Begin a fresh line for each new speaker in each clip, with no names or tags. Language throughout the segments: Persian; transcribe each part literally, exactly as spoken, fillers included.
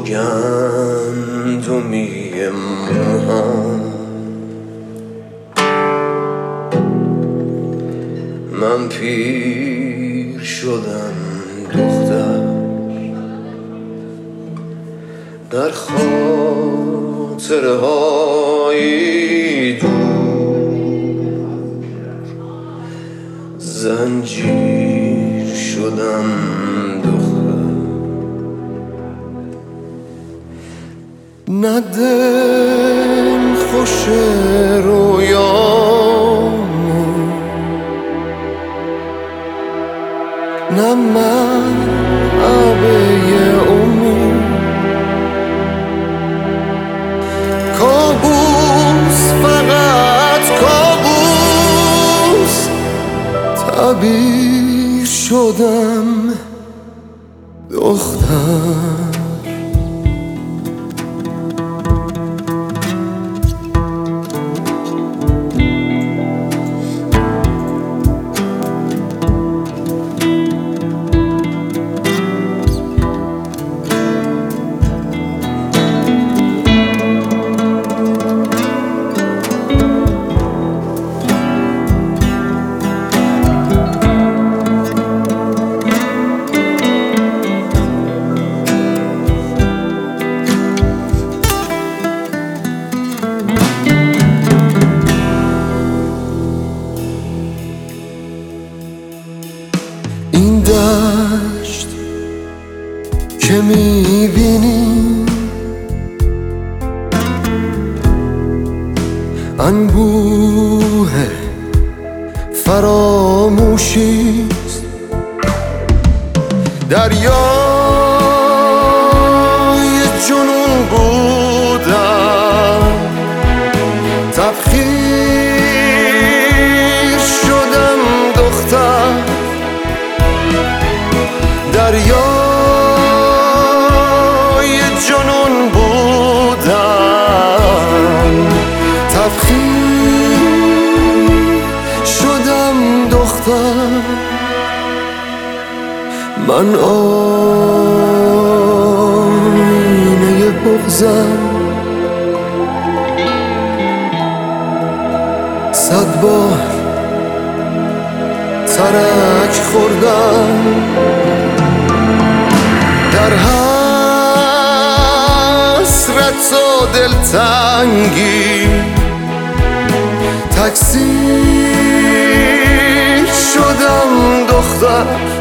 گندمی موهام من پیر شدم دختر در خاطرهای دور زنجیر شدم دختر نه دل خوش رویامو نه من عبه امید کابوس فقط کابوس تعبیر شدم دختر این دشت که میبینی انبوه فراموشیست دریای جنون بودم تبخیر شدم دختر دریای جنون بودم تبخیر شدم دختر من آینه بغضم صد بار ترک خوردم در حسرت و دلتنگی تکثیر شدم دختر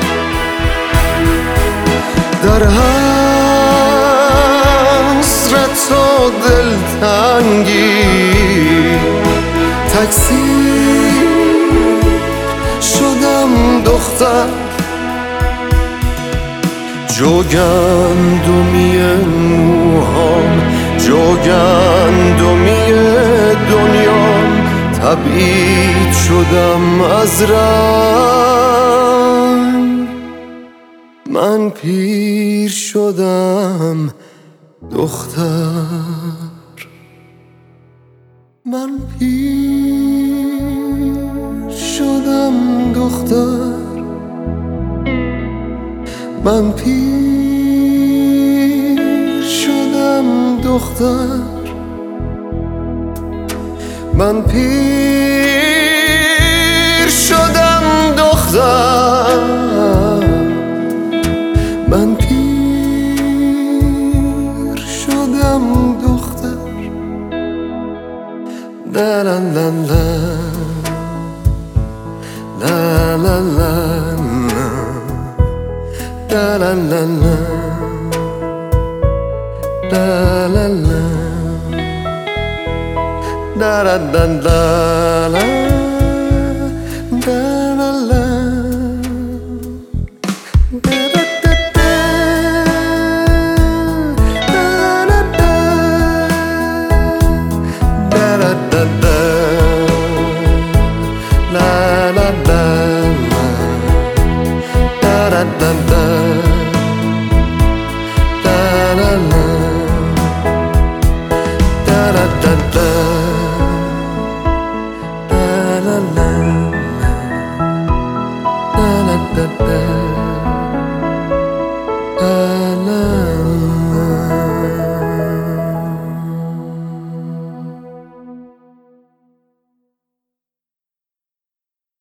در حسرت و دلتنگی تکثیر شدم دختر جوگندمی موهام جوگندمی دنیام تبعید شدم از رنگ من پیر شدم دختر من پیر شدم دختر من پیر شدم دختر من پیر شدم دختر من پیر شدم دختر لا لا لا لا لا لا لا لا لا لا لا لا da da da da la da la la da da da da da da da da da la la la da da da da la la la da da da da la la la la la la